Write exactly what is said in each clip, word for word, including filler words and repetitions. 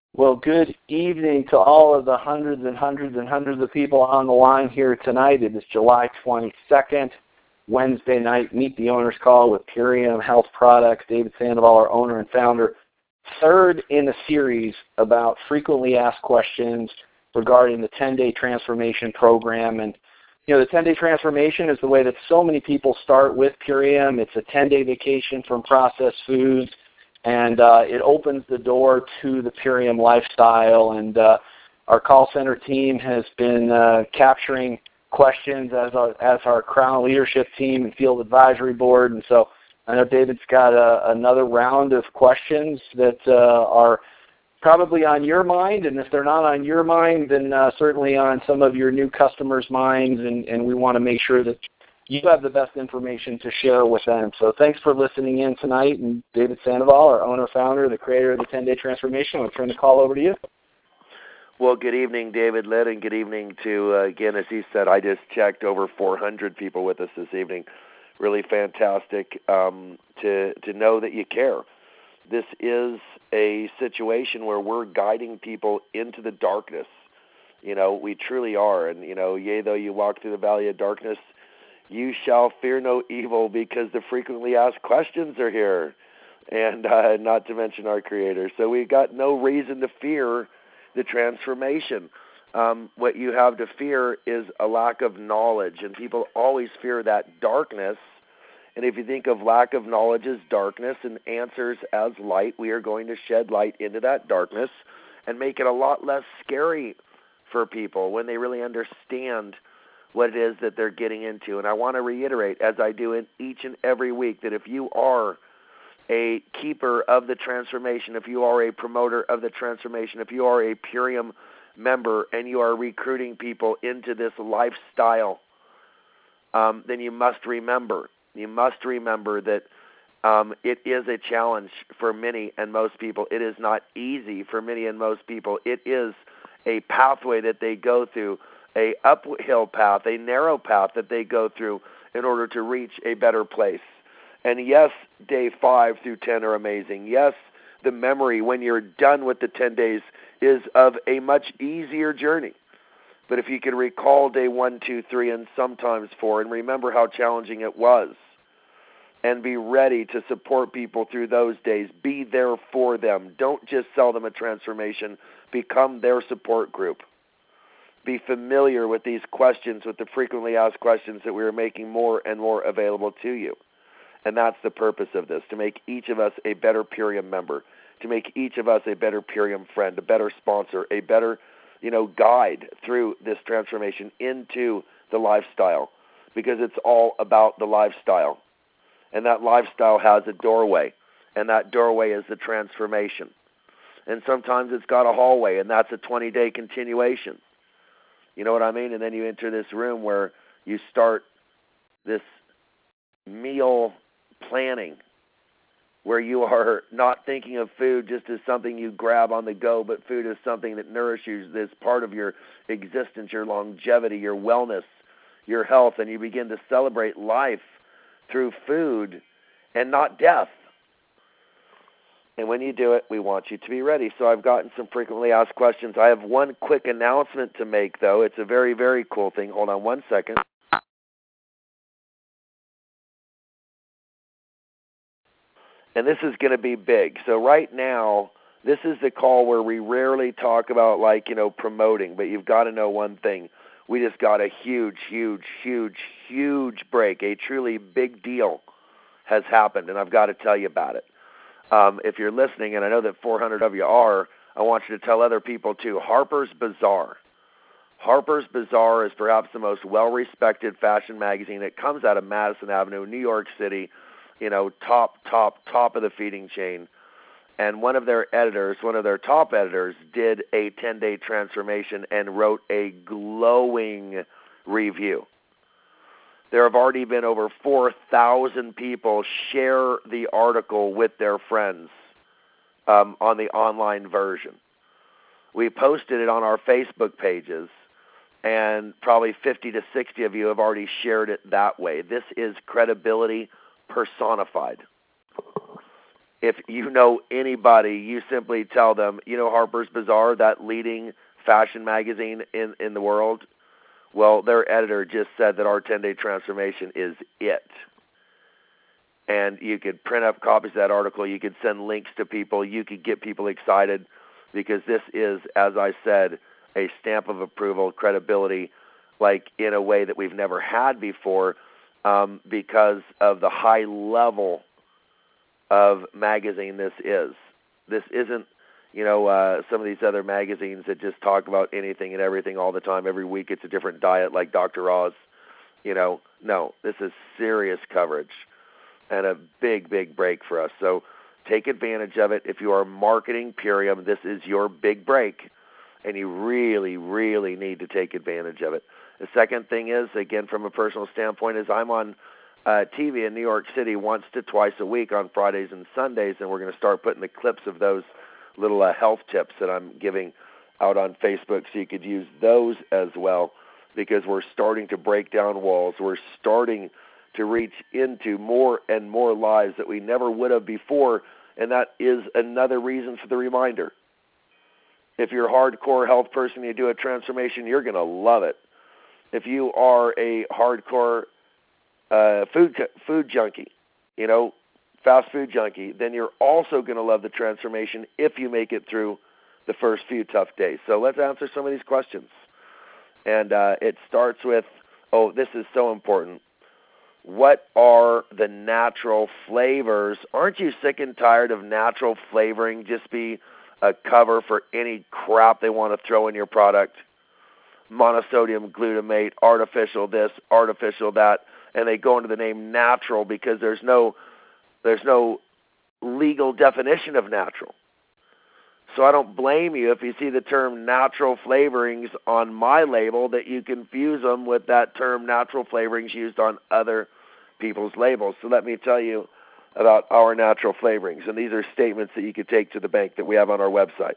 Well, good evening to all of the hundreds and hundreds and hundreds of people on the line here tonight. It is July twenty-second, Wednesday night. Meet the Owner's Call with Purium Health Products. David Sandoval, our owner and founder. Third in a series about frequently asked questions regarding the ten-day transformation program. And, you know, the ten-day transformation is the way that so many people start with Purium. It's a ten-day vacation from processed foods. And uh, it opens the door to the Purium lifestyle. And uh, our call center team has been uh, capturing questions as our, as our Crown leadership team and field advisory board. And so I know David's got a, another round of questions that uh, are probably on your mind. And if they're not on your mind, then uh, certainly on some of your new customers' minds. And, and we want to make sure that you have the best information to share with them. So thanks for listening in tonight. And David Sandoval, our owner, founder, the creator of the ten-day transformation, I'll turn the call over to you. Well, good evening, David Litt, and good evening to, uh, again, as he said, I just checked over four hundred people with us this evening. Really fantastic um, to, to know that you care. This is a situation where we're guiding people into the darkness. You know, we truly are. And, you know, yea, though you walk through the valley of darkness, you shall fear no evil, because the frequently asked questions are here, and uh, not to mention our Creator. So we've got no reason to fear the transformation. Um, what you have to fear is a lack of knowledge, and people always fear that darkness. And if you think of lack of knowledge as darkness and answers as light, we are going to shed light into that darkness and make it a lot less scary for people when they really understand what it is that they're getting into. And I want to reiterate, as I do in each and every week, that if you are a keeper of the transformation, if you are a promoter of the transformation, if you are a Purium member and you are recruiting people into this lifestyle, um, then you must remember, you must remember that um, it is a challenge for many and most people. It is not easy for many and most people. It is a pathway that they go through, a uphill path, a narrow path that they go through in order to reach a better place. And yes, day five through ten are amazing. Yes, the memory when you're done with the ten days is of a much easier journey. But if you can recall day one, two, three, and sometimes four, and remember how challenging it was, and be ready to support people through those days, be there for them. Don't just sell them a transformation. Become their support group. Be familiar with these questions, with the frequently asked questions that we are making more and more available to you. And that's the purpose of this, to make each of us a better Purium member, to make each of us a better Purium friend, a better sponsor, a better, you know, guide through this transformation into the lifestyle, because it's all about the lifestyle. And that lifestyle has a doorway, and that doorway is the transformation. And sometimes it's got a hallway, and that's a twenty-day continuation. You know what I mean? And then you enter this room where you start this meal planning, where you are not thinking of food just as something you grab on the go, but food is something that nourishes you, that's part of your existence, your longevity, your wellness, your health, and you begin to celebrate life through food and not death. And when you do it, we want you to be ready. So I've gotten some frequently asked questions. I have one quick announcement to make, though. It's a very, very cool thing. Hold on one second. And this is going to be big. So right now, this is the call where we rarely talk about, like, you know, promoting. But you've got to know one thing. We just got a huge, huge, huge, huge break. A truly big deal has happened, and I've got to tell you about it. Um, if you're listening, and I know that four hundred of you are, I want you to tell other people too. Harper's Bazaar. Harper's Bazaar is perhaps the most well-respected fashion magazine. It comes out of Madison Avenue, New York City, you know, top, top, top of the feeding chain. And one of their editors, one of their top editors, did a ten-day transformation and wrote a glowing review. There have already been over four thousand people share the article with their friends um, on the online version. We posted it on our Facebook pages, and probably fifty to sixty of you have already shared it that way. This is credibility personified. if you know anybody, you simply tell them, you know Harper's Bazaar, that leading fashion magazine in, in the world? Well, their editor just said that our ten-day transformation is it. And you could print up copies of that article. You could send links to people. You could get people excited because this is, as I said, a stamp of approval, credibility, like in a way that we've never had before um, because of the high level of magazine this is. This isn't, you know, uh, some of these other magazines that just talk about anything and everything all the time. Every week it's a different diet like Doctor Oz. You know, no, this is serious coverage and a big, big break for us. So take advantage of it. If you are marketing Purium, this is your big break, and you really, really need to take advantage of it. The second thing is, again, from a personal standpoint, is I'm on uh, T V in New York City once to twice a week on Fridays and Sundays, and we're going to start putting the clips of those little uh, health tips that I'm giving out on Facebook, so you could use those as well, because we're starting to break down walls. We're starting to reach into more and more lives that we never would have before, and that is another reason for the reminder. If you're a hardcore health person, you do a transformation, you're going to love it. If you are a hardcore uh, food food junkie, you know, fast food junkie, then you're also going to love the transformation if you make it through the first few tough days. So let's answer some of these questions. And uh, it starts with, oh, this is so important. What are the natural flavors? Aren't you sick and tired of natural flavoring just be a cover for any crap they want to throw in your product? Monosodium glutamate, artificial this, artificial that, and they go into the name natural because there's no there's no legal definition of natural. So I don't blame you if you see the term natural flavorings on my label that you confuse them with that term natural flavorings used on other people's labels. So let me tell you about our natural flavorings, and these are statements that you could take to the bank that we have on our website.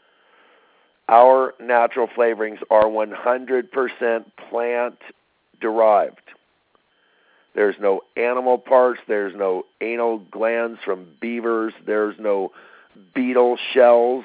Our natural flavorings are one hundred percent plant-derived. There's no animal parts. There's no anal glands from beavers. There's no beetle shells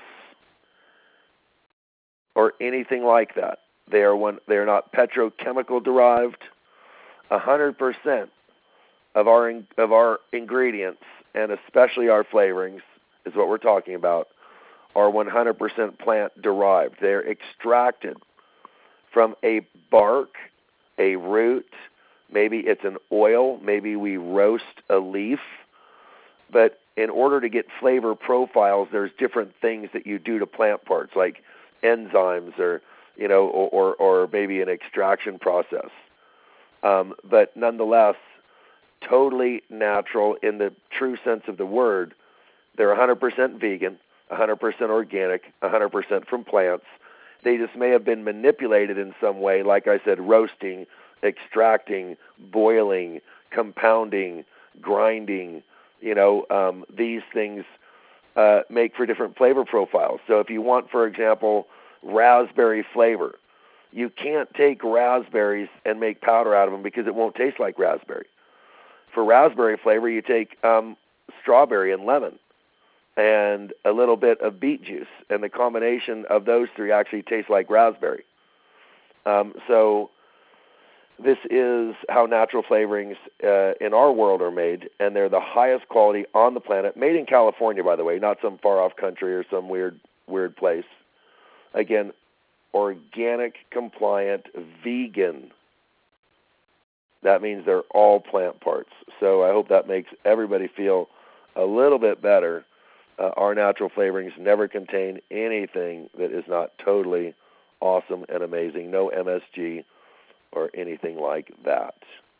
or anything like that. They are one. They are not petrochemical derived. one hundred percent of our of our ingredients, and especially our flavorings, is what we're talking about, are one hundred percent plant-derived. They're extracted from a bark, a root, maybe it's an oil, maybe we roast a leaf. But in order to get flavor profiles, there's different things that you do to plant parts, like enzymes or, you know, or, or, or maybe an extraction process. Um, but nonetheless, totally natural in the true sense of the word. They're one hundred percent vegan, one hundred percent organic, one hundred percent from plants. They just may have been manipulated in some way, like I said, roasting, extracting, boiling, compounding, grinding. You know, um, these things uh, make for different flavor profiles. So if you want, for example, raspberry flavor, you can't take raspberries and make powder out of them because it won't taste like raspberry. For raspberry flavor, you take um, strawberry and lemon and a little bit of beet juice, and the combination of those three actually tastes like raspberry. Um, so this is how natural flavorings uh, in our world are made, and they're the highest quality on the planet. Made in California, by the way, not some far-off country or some weird, weird place. Again, organic, compliant, vegan. That means they're all plant parts. So I hope that makes everybody feel a little bit better. Uh, our natural flavorings never contain anything that is not totally awesome and amazing. No M S G or anything like that.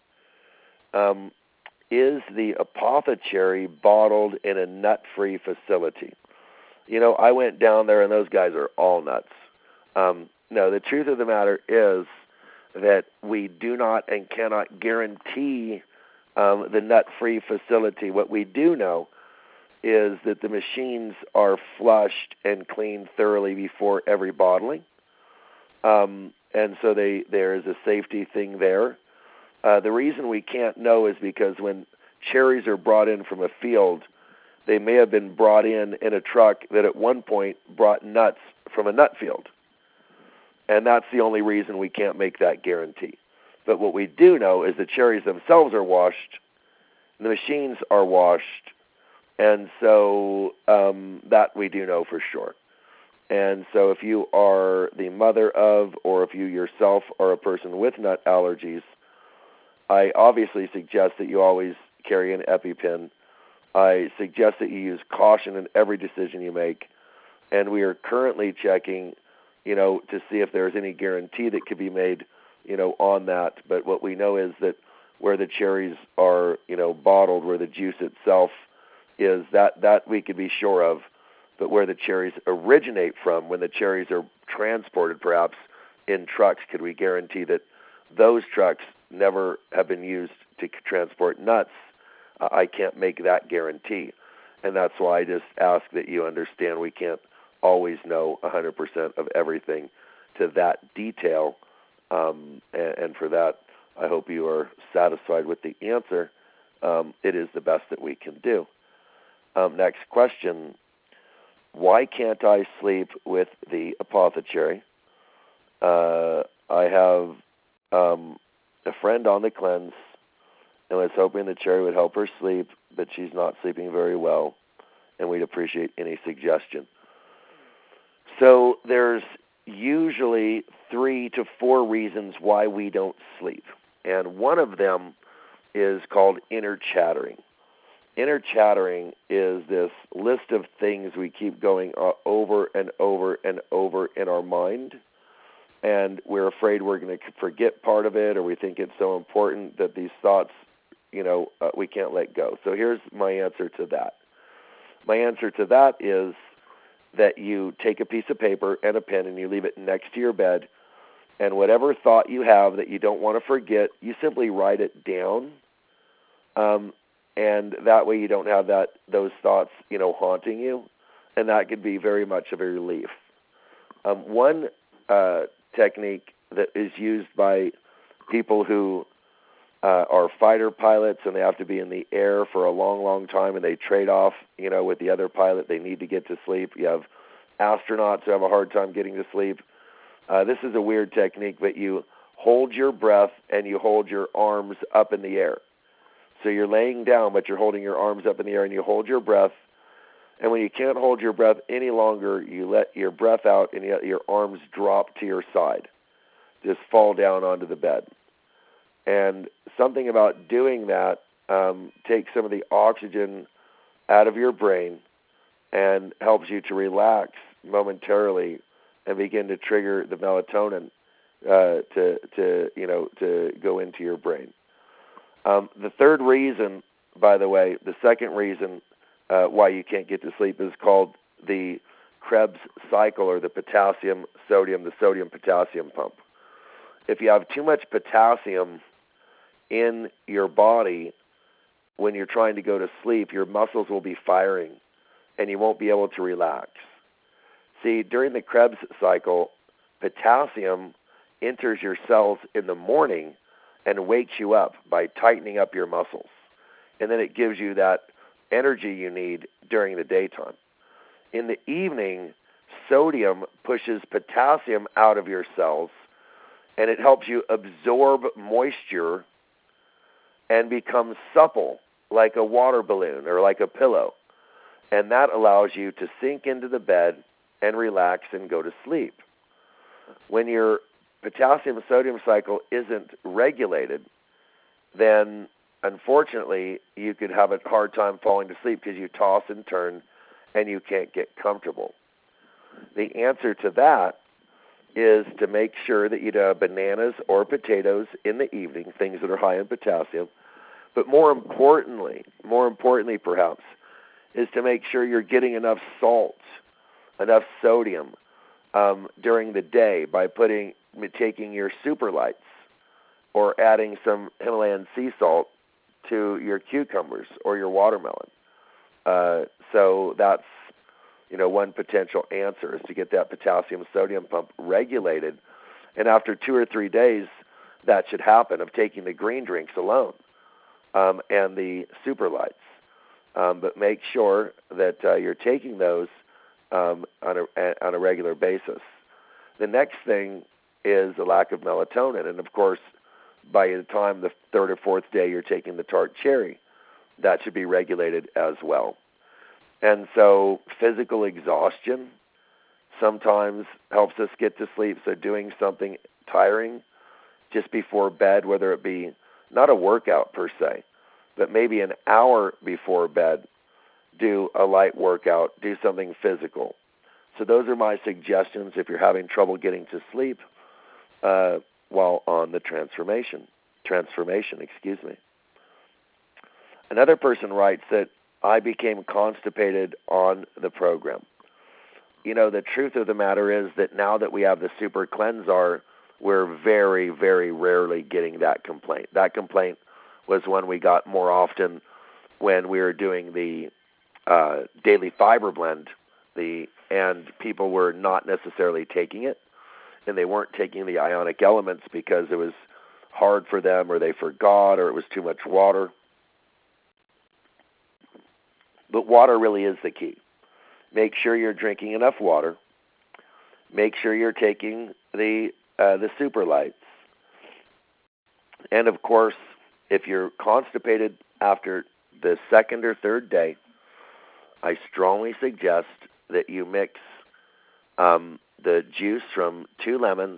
Um, is the Apothecary bottled in a nut-free facility? You know, I went down there, and those guys are all nuts. Um, no, the truth of the matter is that we do not and cannot guarantee um, the nut-free facility. What we do know is that the machines are flushed and cleaned thoroughly before every bottling. Um, and so they, there is a safety thing there. Uh, the reason we can't know is because when cherries are brought in from a field, they may have been brought in in a truck that at one point brought nuts from a nut field. And that's the only reason we can't make that guarantee. But what we do know is the cherries themselves are washed, the machines are washed, and so um, that we do know for sure. And so if you are the mother of, or if you yourself are a person with nut allergies, I obviously suggest that you always carry an EpiPen. I suggest that you use caution in every decision you make. And we are currently checking, you know, to see if there's any guarantee that could be made, you know, on that. But what we know is that where the cherries are, you know, bottled, where the juice itself is, that, that we could be sure of. But where the cherries originate from, when the cherries are transported perhaps in trucks, could we guarantee that those trucks never have been used to transport nuts? Uh, I can't make that guarantee. And that's why I just ask that you understand we can't always know one hundred percent of everything to that detail. Um, and, and for that, I hope you are satisfied with the answer. Um, it is the best that we can do. Um, next question. Why can't I sleep with the apothecary? Uh, I have um, a friend on the cleanse and was hoping the cherry would help her sleep, but she's not sleeping very well, and we'd appreciate any suggestion. So there's usually three to four reasons why we don't sleep, and one of them is called inner chattering. Inner chattering is this list of things we keep going uh, over and over and over in our mind, and we're afraid we're going to forget part of it, or we think it's so important that these thoughts, you know, uh, we can't let go. So here's my answer to that. My answer to that is that you take a piece of paper and a pen and you leave it next to your bed, and whatever thought you have that you don't want to forget, you simply write it down. Um, And that way you don't have that those thoughts, you know, haunting you. And that could be very much of a relief. Um, one uh, technique that is used by people who uh, are fighter pilots and they have to be in the air for a long, long time and they trade off, you know, with the other pilot. They need to get to sleep. You have astronauts who have a hard time getting to sleep. Uh, this is a weird technique, but you hold your breath and you hold your arms up in the air. So you're laying down, but you're holding your arms up in the air, and you hold your breath. And when you can't hold your breath any longer, you let your breath out, and you, your arms drop to your side. Just fall down onto the bed. And something about doing that um, takes some of the oxygen out of your brain and helps you to relax momentarily and begin to trigger the melatonin uh, to, to, you know, to go into your brain. Um, the third reason, by the way, the second reason uh, why you can't get to sleep is called the Krebs cycle, or the potassium, sodium, the sodium-potassium pump. If you have too much potassium in your body when you're trying to go to sleep, your muscles will be firing, and you won't be able to relax. See, during the Krebs cycle, potassium enters your cells in the morning and wakes you up by tightening up your muscles. And then it gives you that energy you need during the daytime. In the evening, sodium pushes potassium out of your cells, and it helps you absorb moisture and become supple like a water balloon or like a pillow. And that allows you to sink into the bed and relax and go to sleep. When you're potassium-sodium cycle isn't regulated, then unfortunately you could have a hard time falling to sleep because you toss and turn and you can't get comfortable. The answer to that is to make sure that you have bananas or potatoes in the evening, things that are high in potassium. But more importantly, more importantly perhaps, is to make sure you're getting enough salt, enough sodium um, during the day by putting taking your super lights or adding some Himalayan sea salt to your cucumbers or your watermelon. Uh, so that's, you know, one potential answer is to get that potassium-sodium pump regulated. And after two or three days, that should happen of taking the green drinks alone um, and the super lights. Um, but make sure that uh, you're taking those um, on a on a regular basis. The next thing is the lack of melatonin, and of course, by the time the third or fourth day you're taking the tart cherry, that should be regulated as well. And so, physical exhaustion sometimes helps us get to sleep. So, doing something tiring just before bed, whether it be not a workout per se, but maybe an hour before bed, do a light workout, do something physical. So those are my suggestions if you're having trouble getting to sleep uh, while on the transformation. Transformation, excuse me. Another person writes that I became constipated on the program. You know, the truth of the matter is that now that we have the Super Cleansar, we're very, very rarely getting that complaint. That complaint was one we got more often when we were doing the uh, daily fiber blend, the and people were not necessarily taking it, and they weren't taking the ionic elements because it was hard for them, or they forgot, or it was too much water. But water really is the key. Make sure you're drinking enough water. Make sure you're taking the uh, the super lights. And of course, if you're constipated after the second or third day, I strongly suggest that you mix um, the juice from two lemons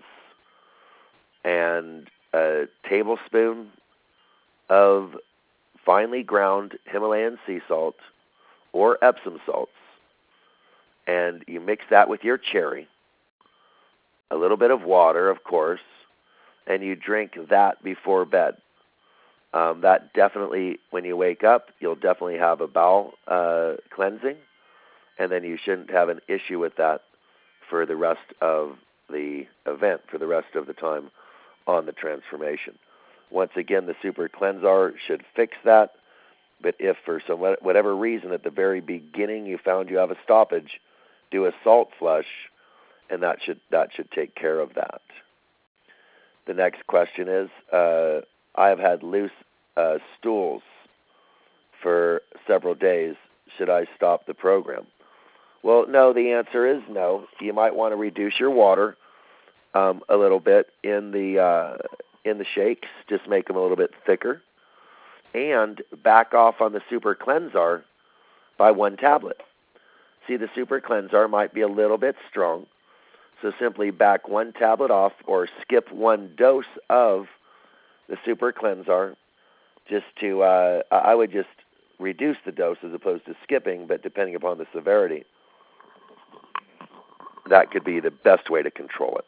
and a tablespoon of finely ground Himalayan sea salt or Epsom salts, and you mix that with your cherry, a little bit of water, of course, and you drink that before bed. Um, that definitely, when you wake up, you'll definitely have a bowel uh, cleansing, and then you shouldn't have an issue with that for the rest of the event, for the rest of the time on the transformation. Once again, the Super Cleansar should fix that, but if for some whatever reason at the very beginning you found you have a stoppage, do a salt flush, and that should that should take care of that. The next question is, uh, I have had loose uh, stools for several days. Should I stop the program? Well, no, the answer is no. You might want to reduce your water um, a little bit in the uh, in the shakes. Just make them a little bit thicker. And back off on the Super Cleansar by one tablet. See, the Super Cleansar might be a little bit strong, so simply back one tablet off or skip one dose of the Super Cleansar just to, uh, I would just reduce the dose as opposed to skipping, but depending upon the severity, that could be the best way to control it.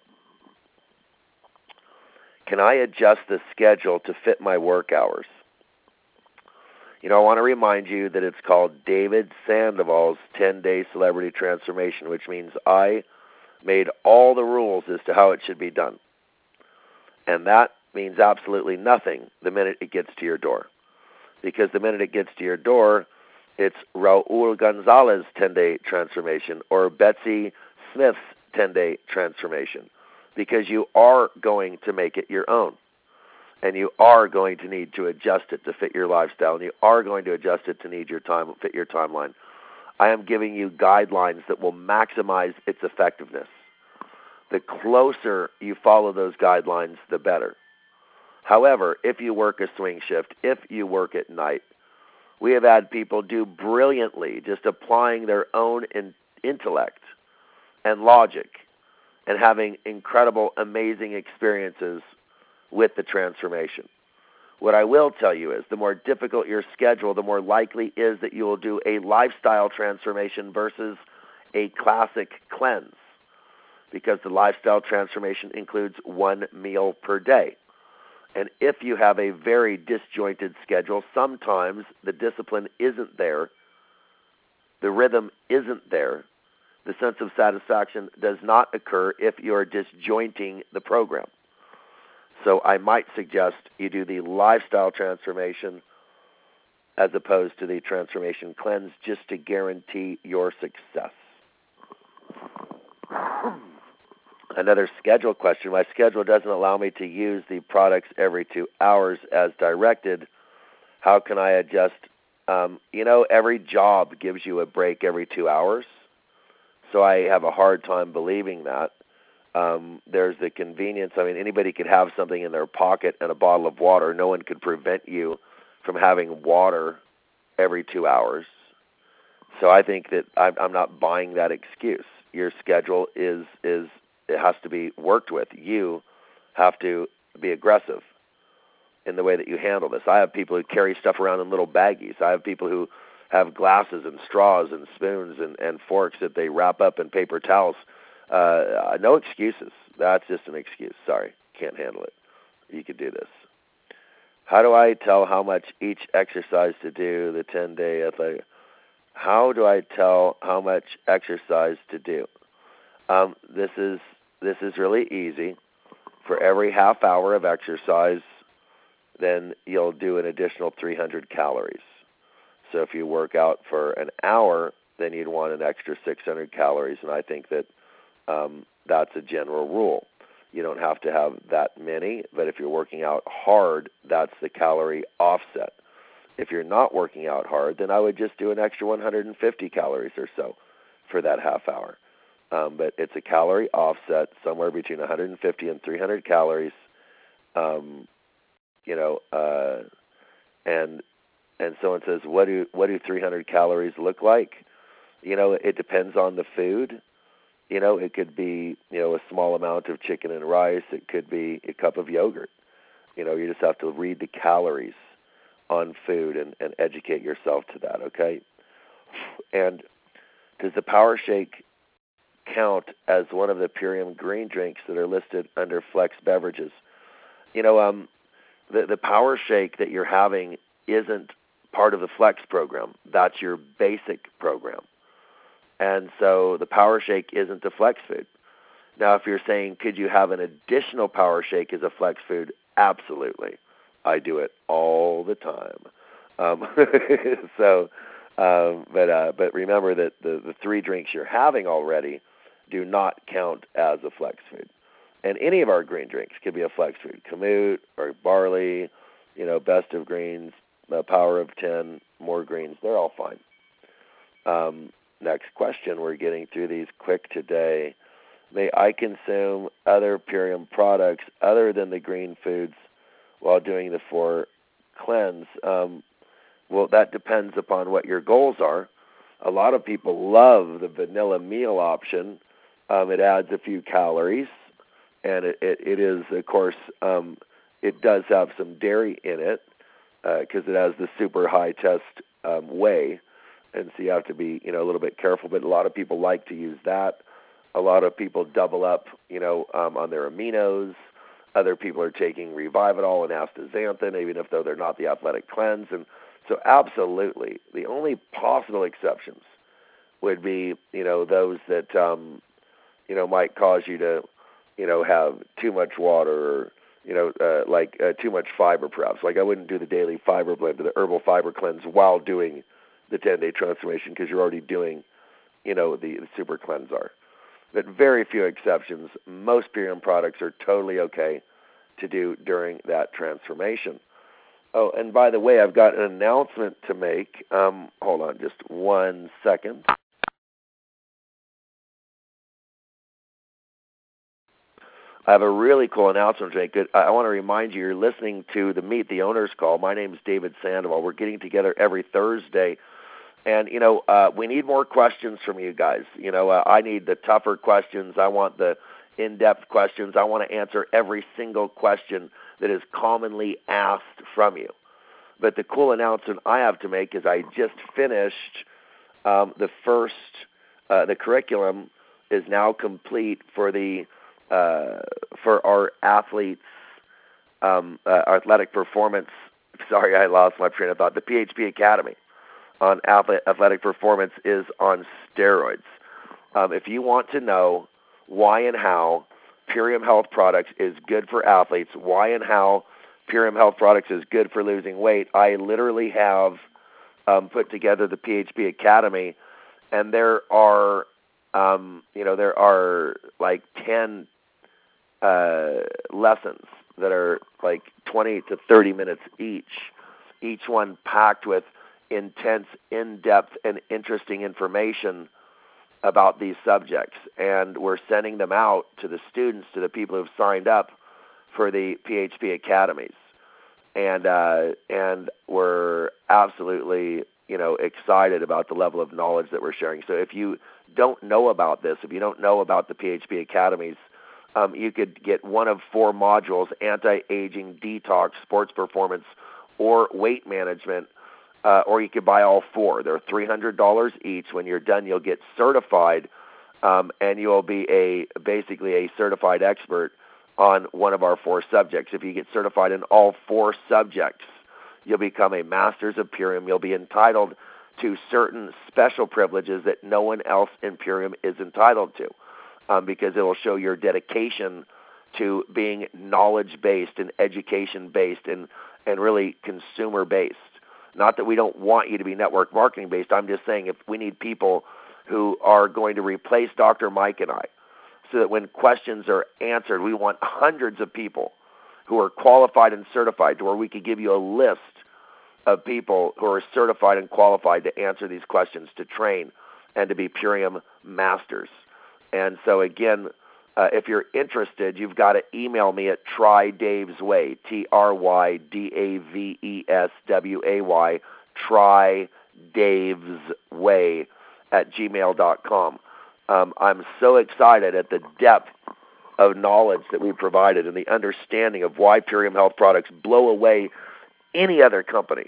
Can I adjust the schedule to fit my work hours? You know, I want to remind you that it's called David Sandoval's ten-day Celebrity Transformation, which means I made all the rules as to how it should be done. And that means absolutely nothing the minute it gets to your door. Because the minute it gets to your door, it's Raul Gonzalez's ten-day transformation or Betsy Smith's ten-day transformation. Because you are going to make it your own. And you are going to need to adjust it to fit your lifestyle. And you are going to adjust it to need your time, fit your timeline. I am giving you guidelines that will maximize its effectiveness. The closer you follow those guidelines, the better. However, if you work a swing shift, if you work at night, we have had people do brilliantly just applying their own in- intellect and logic and having incredible, amazing experiences with the transformation. What I will tell you is the more difficult your schedule, the more likely is that you will do a lifestyle transformation versus a classic cleanse, because the lifestyle transformation includes one meal per day. And if you have a very disjointed schedule, sometimes the discipline isn't there, the rhythm isn't there, the sense of satisfaction does not occur if you're disjointing the program. So I might suggest you do the lifestyle transformation as opposed to the transformation cleanse just to guarantee your success. Another schedule question. My schedule doesn't allow me to use the products every two hours as directed. How can I adjust Um, you know, every job gives you a break every two hours, so I have a hard time believing that. Um, there's the convenience. I mean, anybody could have something in their pocket and a bottle of water. No one could prevent you from having water every two hours. So I think that I'm, I'm not buying that excuse. Your schedule is, is it has to be worked with. You have to be aggressive in the way that you handle this. I have people who carry stuff around in little baggies. I have people who have glasses and straws and spoons and, and forks that they wrap up in paper towels. Uh, no excuses. That's just an excuse. Sorry, can't handle it. You could do this. How do I tell how much each exercise to do, the ten-day athletic? How do I tell how much exercise to do? Um, this is this is really easy. For every half hour of exercise, then you'll do an additional three hundred calories. So if you work out for an hour, then you'd want an extra six hundred calories, and I think that um, that's a general rule. You don't have to have that many, but if you're working out hard, that's the calorie offset. If you're not working out hard, then I would just do an extra one hundred fifty calories or so for that half hour. Um, but it's a calorie offset somewhere between one hundred fifty and three hundred calories. Um, you know, uh, and and someone says, what do what do three hundred calories look like? You know, it depends on the food. You know, it could be, you know, a small amount of chicken and rice. It could be a cup of yogurt. You know, you just have to read the calories on food and, and educate yourself to that, okay? And does the Power Shake count as one of the Purium green drinks that are listed under Flex Beverages? You know, um, the, the Power Shake that you're having isn't part of the Flex program. That's your basic program. And so the Power Shake isn't a Flex food. Now, if you're saying, could you have an additional Power Shake as a Flex food? Absolutely. I do it all the time. Um, so, um, but uh, but remember that the, the three drinks you're having already do not count as a Flex food. And any of our green drinks could be a Flex food. Kamut or barley, you know, best of greens, uh, power of ten, more greens. They're all fine. Um, next question. We're getting through these quick today. May I consume other Purium products other than the green foods while doing the four cleanse? Um, well, that depends upon what your goals are. A lot of people love the vanilla meal option. Um, it adds a few calories, and it, it, it is, of course, um, it does have some dairy in it because uh, it has the super high test um, whey, and so you have to be, you know, a little bit careful. But a lot of people like to use that. A lot of people double up, you know, um, on their aminos. Other people are taking Revividol and astaxanthin, even if though they're not the athletic cleanse. And so absolutely, the only possible exceptions would be, you know, those that, um, you know, might cause you to, you know, have too much water or, you know, uh, like uh, too much fiber perhaps. Like I wouldn't do the daily fiber blend or the herbal fiber cleanse while doing the ten-day transformation because you're already doing, you know, the, the super cleanse are. But very few exceptions. Most Purium products are totally okay to do during that transformation. Oh, and by the way, I've got an announcement to make. Um, hold on just one second. I have a really cool announcement to make. I want to remind you, you're listening to the Meet the Owners Call. My name is David Sandoval. We're getting together every Thursday. And, you know, uh, we need more questions from you guys. You know, uh, I need the tougher questions. I want the in-depth questions. I want to answer every single question that is commonly asked from you. But the cool announcement I have to make is I just finished um, the first, uh, the curriculum is now complete for the uh, for our athletes, um, uh, athletic performance. Sorry, I lost my train of thought. The P H P Academy on athletic performance is on steroids. Um, if you want to know why and how Purium Health Products is good for athletes, why and how Purium Health Products is good for losing weight, I literally have um, put together the P H P Academy, and there are, um, you know, there are like ten uh, lessons that are like twenty to thirty minutes each, each one packed with intense, in-depth, and interesting information about these subjects. And we're sending them out to the students, to the people who've signed up for the P H P Academies. And uh, and we're absolutely, you know, excited about the level of knowledge that we're sharing. So if you don't know about this, if you don't know about the P H P Academies, um, you could get one of four modules: anti-aging, detox, sports performance, or weight management, uh, or you could buy all four. They're three hundred dollars each. When you're done, you'll get certified, um, and you'll be a basically a certified expert on one of our four subjects. If you get certified in all four subjects, you'll become a Masters of Purium. You'll be entitled to certain special privileges that no one else in Purium is entitled to, um, because it will show your dedication to being knowledge-based and education-based and, and really consumer-based. Not that we don't want you to be network marketing-based. I'm just saying if we need people who are going to replace Doctor Mike and I, so that when questions are answered, we want hundreds of people who are qualified and certified, to where we could give you a list of people who are certified and qualified to answer these questions, to train, and to be Purium masters. And so again, uh, if you're interested, you've got to email me at Try Dave's Way, T R Y D A V E S W A Y, Try Dave's Way at gmail dot com. Um, I'm so excited at the depth of knowledge that we provided and the understanding of why Purium Health products blow away any other company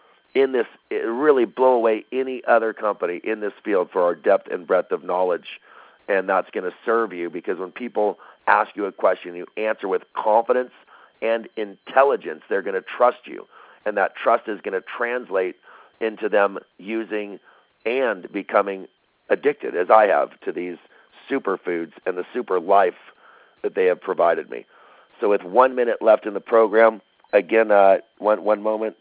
in this, really blow away any other company in this field for our depth and breadth of knowledge. And that's going to serve you, because when people ask you a question, you answer with confidence and intelligence, they're going to trust you. And that trust is going to translate into them using and becoming addicted, as I have, to these superfoods and the super life that they have provided me. So with one minute left in the program, again, uh, one one moment.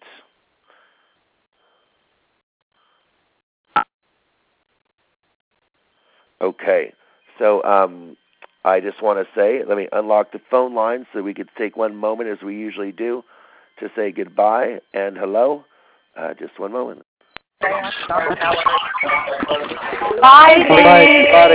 Okay, so um, I just want to say, let me unlock the phone line so we could take one moment, as we usually do, to say goodbye and hello. Uh, just one moment. Bye, Bye, Dave. Bye,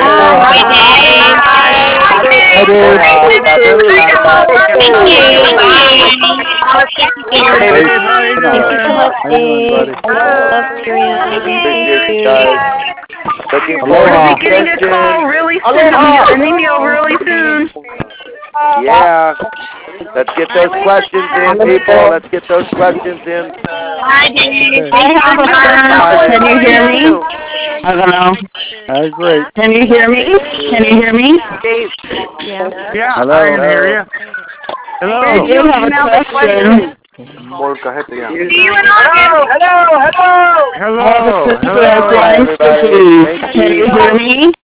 Dave. I love Purium. Thank you. Looking We'll forward be to getting a call really soon. We'll be sending me over really soon. Yeah. Let's get those questions in, people. Let's get those questions in. Hi, Dave. Can you hear me? I don't know. That's great. Can you hear me? Can you hear me? Yeah. Yeah, Hello. I can hear you. Hello. I do have a question. Hello, hello, I have a hello. question for Hello. Glenn Sticky. Can you hear me?